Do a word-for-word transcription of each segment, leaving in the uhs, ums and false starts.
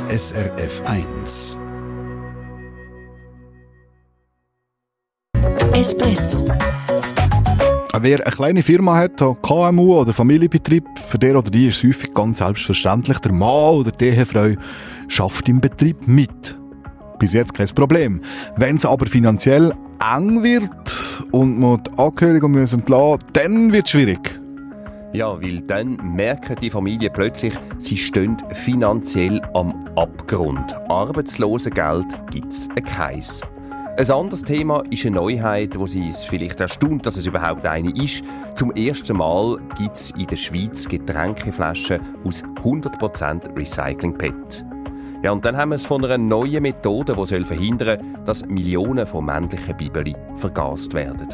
S R F eins. Espresso. Wer eine kleine Firma hat, ein K M U oder Familienbetrieb, für den oder die ist es häufig ganz selbstverständlich, der Mann oder die Ehefrau schafft im Betrieb mit. Bis jetzt kein Problem. Wenn es aber finanziell eng wird und man die Angehörigen müssen entlassen, dann wird es schwierig. Ja, weil dann merken die Familien plötzlich, sie stehen finanziell am Abgrund. Arbeitslosengeld gibt es keins. Ein anderes Thema ist eine Neuheit, wo sie es vielleicht erstaunt, dass es überhaupt eine ist. Zum ersten Mal gibt es in der Schweiz Getränkeflaschen aus hundert Prozent Recycling-P E T. Ja, und dann haben wir es von einer neuen Methode, die verhindern soll, dass Millionen von männlichen Bibeli vergast werden.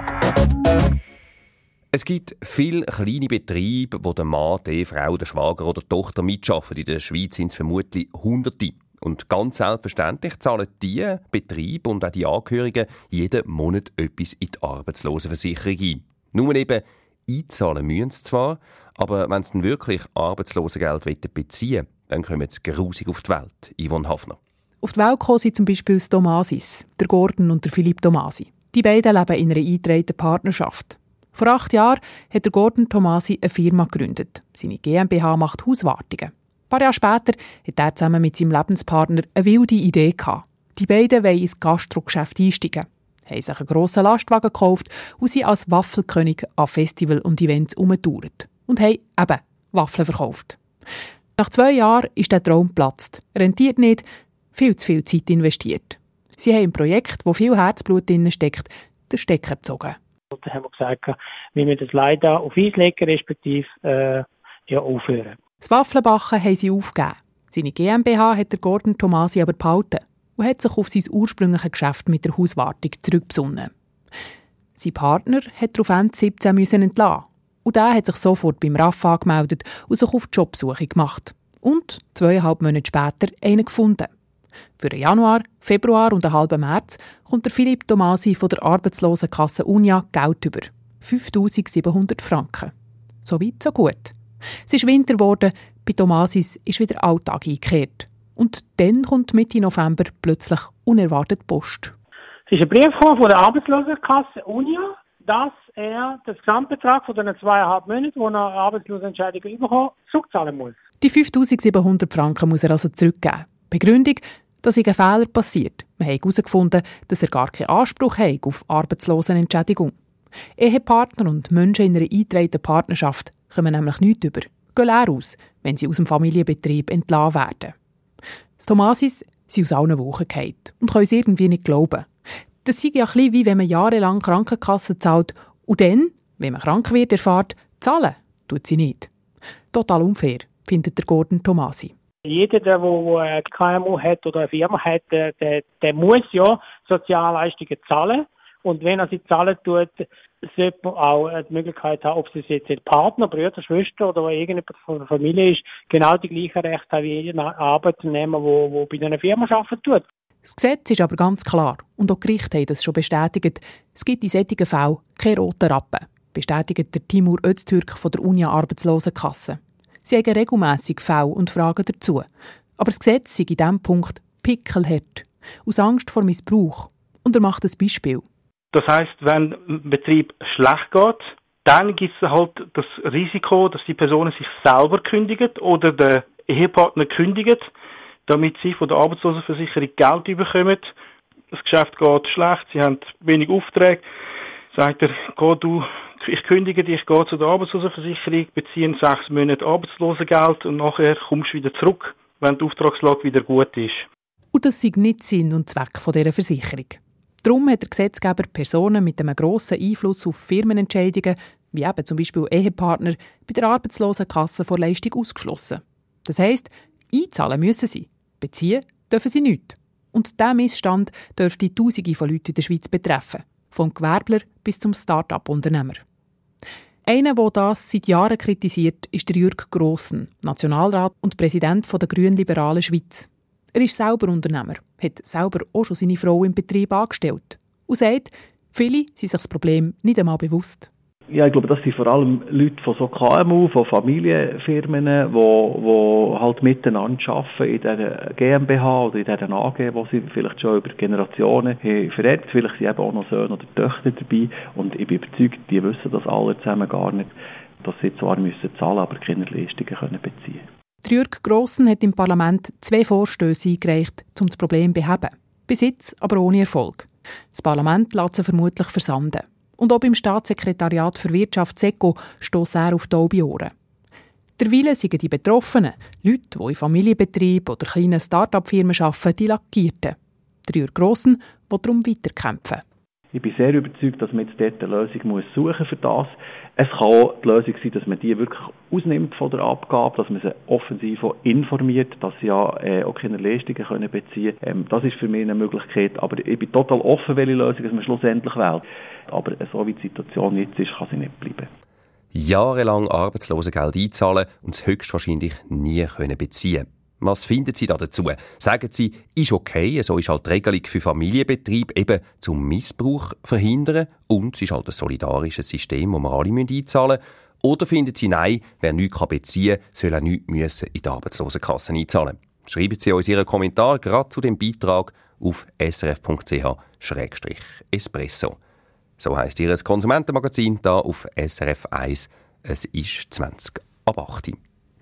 Es gibt viele kleine Betriebe, wo der Mann, die Frau, der Schwager oder die Tochter mitarbeiten. In der Schweiz sind es vermutlich Hunderte. Und ganz selbstverständlich zahlen die Betriebe und auch die Angehörigen jeden Monat etwas in die Arbeitslosenversicherung ein. Nur eben einzahlen müssen sie zwar, aber wenn sie dann wirklich Arbeitslosengeld beziehen wollen, dann kommen sie grusig auf die Welt. Yvonne Hafner. Auf die Welt kommen sind zum Beispiel das Tomasis, der Gordon und der Philipp Tomasi. Die beiden leben in einer eingetragenen Partnerschaft. Vor acht Jahren hat der Gordon Tomasi eine Firma gegründet. Seine GmbH macht Hauswartungen. Ein paar Jahre später hat er zusammen mit seinem Lebenspartner eine wilde Idee gehabt. Die beiden wollen ins Gastrogeschäft einsteigen, haben sich einen grossen Lastwagen gekauft und sind als Waffelkönig an Festivals und Events herumgetourt. Und haben eben Waffeln verkauft. Nach zwei Jahren ist der Traum geplatzt. Rentiert nicht, viel zu viel Zeit investiert. Sie haben ein Projekt, wo viel Herzblut drin steckt, den Stecker gezogen. Da haben wir gesagt, wir müssen das leider auf Eis legen, respektive äh, ja, aufhören. Das Waffelbacken haben sie aufgegeben. Seine GmbH hat der Gordon Tomasi aber behalten und hat sich auf sein ursprüngliches Geschäft mit der Hauswartung zurückbesonnen. Sein Partner hat darauf Ende siebzehn müssen entlassen. Und der hat sich sofort beim R A F angemeldet und sich auf die Jobsuche gemacht. Und zweieinhalb Monate später einen gefunden. Für den Januar, Februar und einen halben März kommt der Philipp Tomasi von der Arbeitslosenkasse Unia Geld über. fünftausendsiebenhundert Franken. So weit, so gut. Es ist Winter geworden, bei Tomasis ist wieder Alltag eingekehrt. Und dann kommt Mitte November plötzlich unerwartet Post. Es ist ein Brief von der Arbeitslosenkasse Unia, dass er den Gesamtbetrag von den zweieinhalb Monaten, wo er eine Arbeitslosenentscheidung bekommen, zurückzahlen muss. Die fünftausendsiebenhundert Franken muss er also zurückgeben. Begründung, dass ein Fehler passiert. Wir haben herausgefunden, dass er gar keinen Anspruch hat auf Arbeitslosenentschädigung. Ehepartner und Menschen in einer eingetragenen Partnerschaft kommen nämlich nichts über, gehen leer aus, wenn sie aus dem Familienbetrieb entlassen werden. Die Tomasis sind aus allen Wochen gefallen und können es irgendwie nicht glauben. Das ist ja ein bisschen wie wenn man jahrelang Krankenkasse zahlt und dann, wenn man krank wird, erfährt, zahlen tut sie nicht. Total unfair, findet der Gordon Tomasi. Jeder, der ein K M U hat oder eine Firma hat, der, der, der muss ja Sozialleistungen zahlen. Und wenn er sie zahlen tut, sollte man auch die Möglichkeit haben, ob es jetzt ein Partner, Bruder, Schwester oder irgendjemand von der Familie ist, genau die gleichen Rechte haben wie jeder Arbeitnehmer, der bei einer Firma arbeiten tut. Das Gesetz ist aber ganz klar und auch die Gerichte haben das schon bestätigt. Es gibt in solchen Fällen keine roten Rappen, bestätigt der Timur Öztürk von der Unia Arbeitslosenkasse. Sie haben regelmässig Fälle und Fragen dazu. Aber das Gesetz ist in diesem Punkt pickelhart, aus Angst vor Missbrauch. Und er macht ein Beispiel. Das heisst, wenn ein Betrieb schlecht geht, dann gibt es halt das Risiko, dass die Personen sich selber kündigen oder der Ehepartner kündigt, damit sie von der Arbeitslosenversicherung Geld bekommen. Das Geschäft geht schlecht, sie haben wenig Aufträge. Sagt er, geh du, ich kündige dich, gehe zu der Arbeitslosenversicherung, beziehe sechs Monate Arbeitslosengeld und nachher kommst du wieder zurück, wenn die Auftragslage wieder gut ist. Und das ist nicht Sinn und Zweck dieser Versicherung. Darum hat der Gesetzgeber Personen mit einem grossen Einfluss auf Firmenentscheidungen, wie eben zum Beispiel Ehepartner, bei der Arbeitslosenkasse vor Leistung ausgeschlossen. Das heisst, einzahlen müssen sie, beziehen dürfen sie nichts. Und dieser Missstand dürfte Tausende von Leuten in der Schweiz betreffen, vom Gewerbler bis zum Start-up-Unternehmer. Einer, der das seit Jahren kritisiert, ist der Jürg Grossen, Nationalrat und Präsident der Grünliberalen Schweiz. Er ist selber Unternehmer, hat selber auch schon seine Frau im Betrieb angestellt und sagt, viele sind sich das Problem nicht einmal bewusst. Ja, ich glaube, das sind vor allem Leute von so K M U, von Familienfirmen, die wo, wo halt miteinander arbeiten in dieser G m B H oder in dieser A G, wo sie vielleicht schon über Generationen haben vererbt. Vielleicht sind eben auch noch Söhne oder Töchter dabei. Und ich bin überzeugt, die wissen das alle zusammen gar nicht, dass sie zwar müssen zahlen, aber keine Leistungen können beziehen. Jürg Grossen hat im Parlament zwei Vorstöße eingereicht, um das Problem zu beheben. Bis jetzt aber ohne Erfolg. Das Parlament lässt sie vermutlich versanden. Und auch beim Staatssekretariat für Wirtschaft SECO stösst er auf taube Ohren. Derweil sind die Betroffenen, Leute, die in Familienbetrieben oder kleinen Start-up-Firmen arbeiten, die Lackierten. Der Jürg Grossen will darum weiterkämpfen. Ich bin sehr überzeugt, dass man jetzt dort eine Lösung muss suchen für das. Es kann auch die Lösung sein, dass man die wirklich ausnimmt von der Abgabe, dass man sie offensiv informiert, dass sie ja äh, auch keine Leistungen können beziehen können. Ähm, das ist für mich eine Möglichkeit, aber ich bin total offen, welche Lösung man schlussendlich wählt. Aber so wie die Situation jetzt ist, kann sie nicht bleiben. Jahrelang Arbeitslosengeld einzahlen und es höchstwahrscheinlich nie können beziehen. Was finden Sie da dazu? Sagen Sie, ist okay, so ist halt die Regelung für Familienbetriebe eben zum Missbrauch verhindern und es ist halt ein solidarisches System, das wir alle einzahlen müssen? Oder finden Sie, nein, wer nichts beziehen kann, soll auch nichts in die Arbeitslosenkasse einzahlen? Schreiben Sie uns Ihren Kommentar gerade zu dem Beitrag auf s r f punkt c h schrägstrich espresso. So heisst Ihr Konsumentenmagazin hier auf S R F eins. Es ist zwanzig ab acht.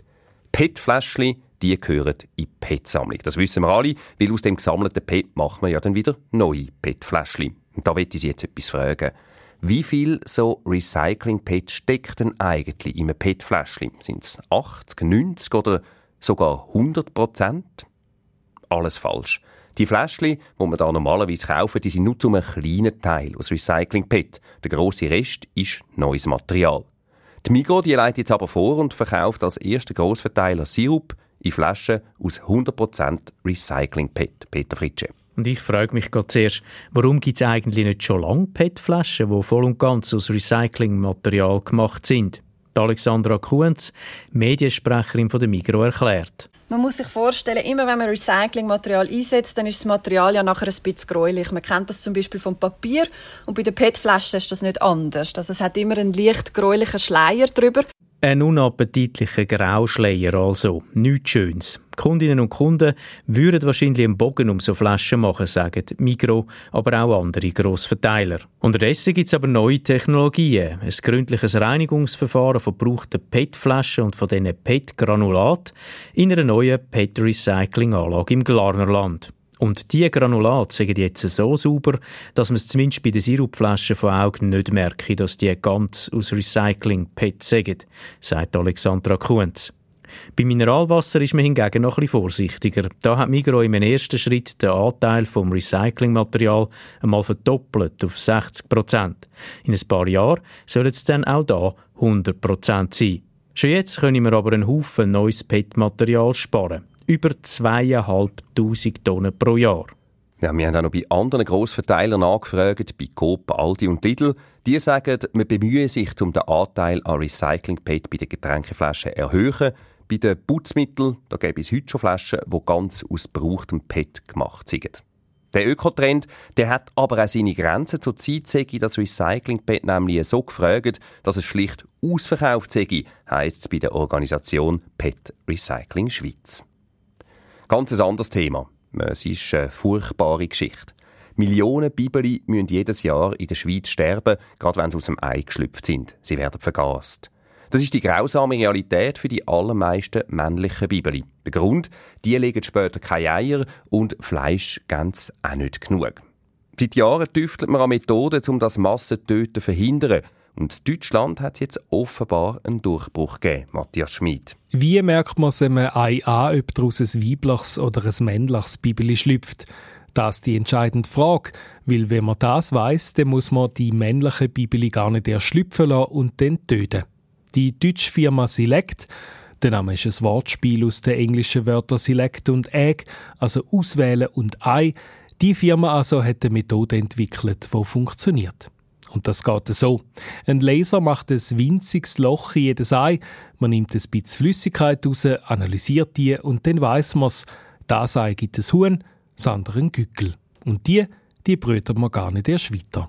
P E T-Fläschchen, die gehören in die P E T-Sammlung. Das wissen wir alle, weil aus dem gesammelten P E T macht man ja dann wieder neue P E T-Fläschchen. Und da möchte ich Sie jetzt etwas fragen. Wie viel so Recycling-P E T steckt denn eigentlich in einem P E T-Fläschchen? Sind es achtzig, neunzig oder sogar hundert Prozent? Alles falsch. Die Fläschchen, die man da normalerweise kaufen, die sind nur zu einem kleinen Teil aus Recycling-P E T. Der grosse Rest ist neues Material. Die Migros die leitet jetzt aber vor und verkauft als erster Grossverteiler Sirup in Flaschen aus hundert Prozent Recycling-P E T. Peter Fritsche. Und ich frage mich gerade zuerst, warum gibt es eigentlich nicht schon lange P E T-Flaschen, die voll und ganz aus Recyclingmaterial gemacht sind? Die Alexandra Kuhns, Mediensprecherin von der Migros, erklärt. Man muss sich vorstellen, immer wenn man Recyclingmaterial einsetzt, dann ist das Material ja nachher ein bisschen gräulich. Man kennt das zum Beispiel vom Papier und bei den P E T-Flaschen ist das nicht anders. Also es hat immer einen leicht gräulichen Schleier drüber. Ein unappetitlicher Grauschleier also. Nichts Schönes. Die Kundinnen und Kunden würden wahrscheinlich einen Bogen um so Flaschen machen, sagen Migros, aber auch andere Grossverteiler. Unterdessen gibt es aber neue Technologien. Ein gründliches Reinigungsverfahren von gebrauchten P E T-Flaschen und von diesen P E T-Granulat in einer neuen P E T-Recycling-Anlage im Glarnerland. Und diese Granulate sind jetzt so sauber, dass man es zumindest bei den Sirupflaschen von Augen nicht merke, dass die ganz aus Recycling-P E T sind, sagt Alexandra Kuhns. Bei Mineralwasser ist man hingegen noch ein bisschen vorsichtiger. Da hat Migros im ersten Schritt den Anteil vom Recyclingmaterial einmal verdoppelt auf sechzig Prozent. In ein paar Jahren sollen es dann auch da hundert Prozent sein. Schon jetzt können wir aber einen Haufen neues P E T-Material sparen. Über zweitausendfünfhundert Tonnen pro Jahr. Ja, wir haben auch noch bei anderen Grossverteilern angefragt, bei Coop, Aldi und Lidl. Die sagen, man bemühe sich, um den Anteil an Recycling-P E T bei den Getränkeflaschen zu erhöhen. Bei den Putzmitteln da gäbe es heute schon Flaschen, die ganz aus gebrauchtem P E T gemacht sind. Der Ökotrend der hat aber auch seine Grenzen. Zurzeit sei das Recycling-P E T nämlich so gefragt, dass es schlicht ausverkauft sei, heisst es bei der Organisation P E T Recycling Schweiz. Ganz ein anderes Thema. Es ist eine furchtbare Geschichte. Millionen Bibeli müssen jedes Jahr in der Schweiz sterben, gerade wenn sie aus dem Ei geschlüpft sind. Sie werden vergast. Das ist die grausame Realität für die allermeisten männlichen Bibeli. Der Grund, die legen später keine Eier und Fleisch ganz auch nicht genug. Seit Jahren tüftelt man an Methoden, um das Massentöten zu verhindern. Und in Deutschland hat es jetzt offenbar einen Durchbruch gegeben, Matthias Schmid. Wie merkt man es einem Ei an, ob daraus ein weibliches oder ein männliches Bibeli schlüpft? Das ist die entscheidende Frage, weil wenn man das weiss, dann muss man die männlichen Bibeli gar nicht erst schlüpfen lassen und dann töten. Die deutsche Firma Select, der Name ist ein Wortspiel aus den englischen Wörtern Select und Egg, also auswählen und Ei. Die Firma also hat eine Methode entwickelt, die funktioniert. Und das geht so. Ein Laser macht ein winziges Loch in jedes Ei, man nimmt ein bisschen Flüssigkeit raus, analysiert die und dann weiss man es, das Ei gibt ein Huhn, das andere ein Gückel. Und die, die brütet man gar nicht erst weiter.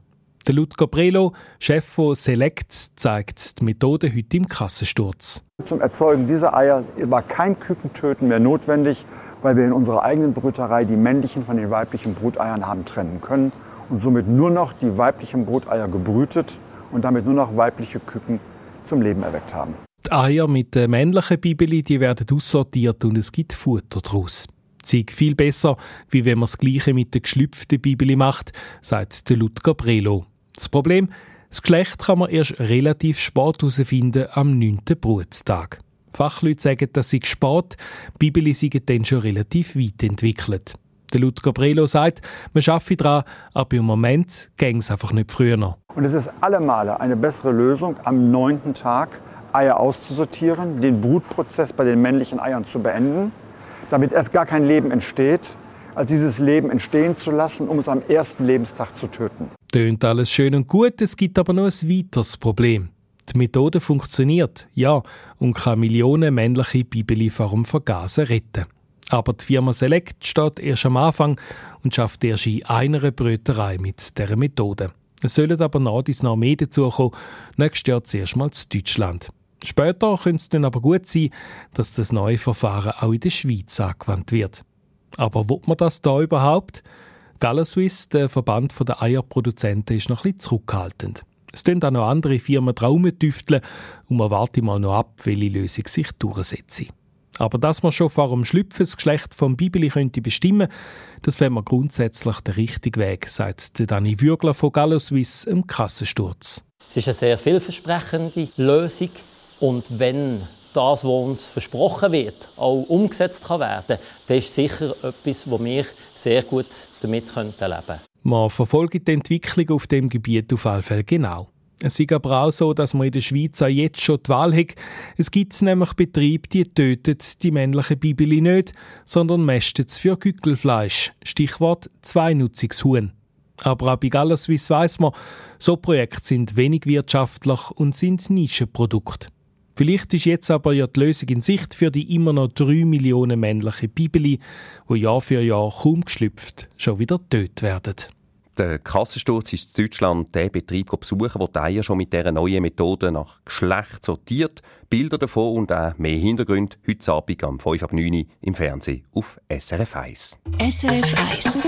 Der Ludger Brelo, Chef von Select, zeigt die Methode heute im Kassensturz. Zum Erzeugen dieser Eier war kein Kükentöten mehr notwendig, weil wir in unserer eigenen Brüterei die männlichen von den weiblichen Bruteiern haben trennen können und somit nur noch die weiblichen Bruteier gebrütet und damit nur noch weibliche Küken zum Leben erweckt haben. Die Eier mit den männlichen Bibeli, die werden aussortiert und es gibt Futter daraus. Das ist viel besser, wie wenn man das Gleiche mit den geschlüpften Bibeli macht, sagt der Ludger Brelo. Das Problem: Das Geschlecht kann man erst relativ spät herausfinden, am neunten Bruttag. Fachleute sagen, dass sie spät, Bibeli seien dann schon relativ weit entwickelt. Der Ludger Brelo sagt, man arbeite daran, aber im Moment ginge es einfach nicht früher noch. Und es ist allemal eine bessere Lösung, am neunten Tag Eier auszusortieren, den Brutprozess bei den männlichen Eiern zu beenden, damit erst gar kein Leben entsteht, als dieses Leben entstehen zu lassen, um es am ersten Lebenstag zu töten. Tönt alles schön und gut, es gibt aber noch ein weiteres Problem. Die Methode funktioniert, ja, und kann Millionen männliche Bibeli vor dem Vergasen retten. Aber die Firma Select steht erst am Anfang und schafft erst in einer Bröterei mit dieser Methode. Es sollen aber nach dies noch mehr dazukommen, nächstes Jahr zuerst mal in Deutschland. Später könnte es dann aber gut sein, dass das neue Verfahren auch in der Schweiz angewandt wird. Aber will man das da überhaupt? Gallo-Suisse, der Verband der Eierproduzenten, ist noch ein bisschen zurückhaltend. Es tun auch noch andere Firmen traumtüfteln und man wartet mal noch ab, welche Lösung sich durchsetzt. Aber dass man schon vor dem Schlüpfen das Geschlecht vom Bibeli könnte bestimmen, das wäre mir grundsätzlich der richtige Weg, sagt Dani Würgler von Gallo-Suisse im Kassensturz. Es ist eine sehr vielversprechende Lösung. Und wenn das, was uns versprochen wird, auch umgesetzt kann werden, dann ist sicher etwas, wo wir sehr gut damit leben könnten. Man verfolgt die Entwicklung auf dem Gebiet auf jeden Fall genau. Es ist aber auch so, dass man in der Schweiz auch jetzt schon die Wahl hat. Es gibt nämlich Betriebe, die töten die männlichen Bibeli nicht, sondern mästen es für Gückelfleisch. Stichwort Zweinutzungshuhn. Aber auch bei Gallo-Suisse weiss man, so Projekte sind wenig wirtschaftlich und sind Nischenprodukte. Vielleicht ist jetzt aber ja die Lösung in Sicht für die immer noch drei Millionen männlichen Bibeli, die Jahr für Jahr kaum geschlüpft schon wieder getötet werden. Der Kassensturz ist in Deutschland der Betrieb besuchen, der die Eier schon mit dieser neuen Methode nach Geschlecht sortiert. Bilder davon und auch mehr Hintergründe heute Abend am fünf ab neun im Fernsehen auf S R F eins. S R F eins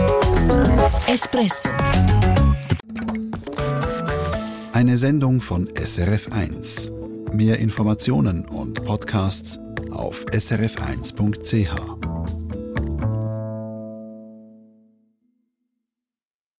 Espresso. Eine Sendung von S R F eins. Mehr Informationen und Podcasts auf s r f eins punkt c h.